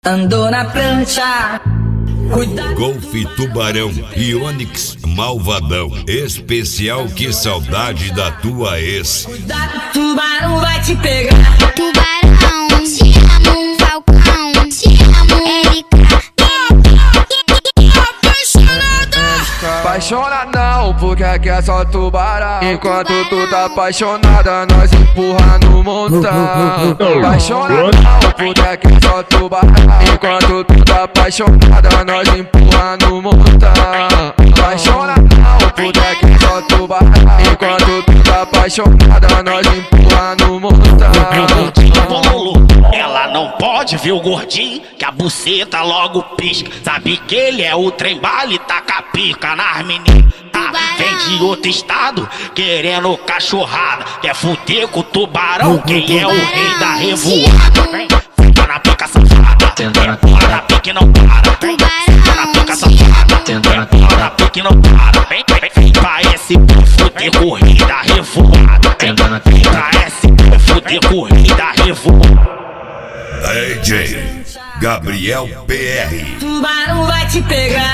Andou na prancha. Cuidado. Golfe Tubarão e Onix Malvadão. Especial Que Saudade da Tua Ex. Cuidado, tubarão vai te pegar. Tubarão, te amo, Falcão, te amo, Erika. Apaixona não, porque aqui é só tubarão. Enquanto tu tá apaixonada, nós empurra no montão. Apaixona não, porque aqui é só tubarão. Enquanto tu tá apaixonada, nós empurra no montão. Apaixona não, porque aqui é só tubarão. Enquanto tu tá apaixonada, nós empurra no montão. Ela não pode ver o gordinho, que a buceta logo pisca. Sabe que ele é o trem-bala e taca pica nas meninas. Vem de outro estado, querendo cachorrada. Quer fuder com o tubarão, quem é o rei da revoada. Vem, fica na pica safada, empurra na pica e não para. Vem, fica na pica safada, empurra na pica e não para. Vem pra esse fuder com o rei da revoada. Vem pra esse fuder com o rei da revoada. DJ Gabriel PR. Tubarão vai te pegar.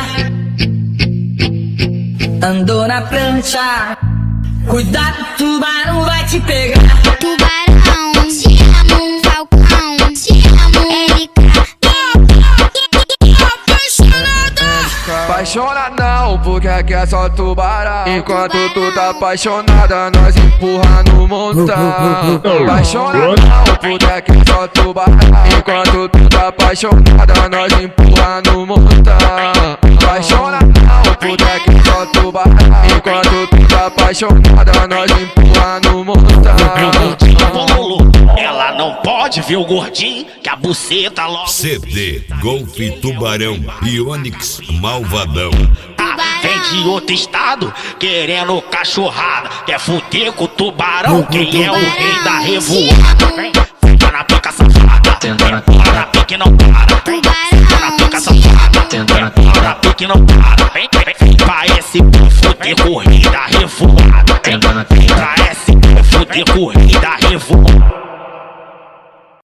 Andou na prancha. Cuidado, tubarão vai te pegar. Tubarão, te amo, Falcão, te amo, Erika. Apaixona não, porque aqui é só tubarão. Enquanto tu tá apaixonada, nós empurra no montão. Apaixona não, porque aqui é só tubarão. Enquanto tu tá apaixonada, nós empurra no montão. Apaixona não, porque aqui é só tubarão. Enquanto tu tá apaixonada, nós empurra no montão. Ela não pode ver o gordinho, que a buceta logo. CD Golfe Tubarão e Onix Malvadão. Vem de outro estado, querendo cachorrada. Quer fuder com o tubarão, quem é o rei da revoada. Vem, fica na pica safada, empurra na pica e não para. Vem, fica na pica safada, empurra na pica e não para. Vem pra esse fuder com o rei da revoada. Vem pra esse fuder com o rei da revoada.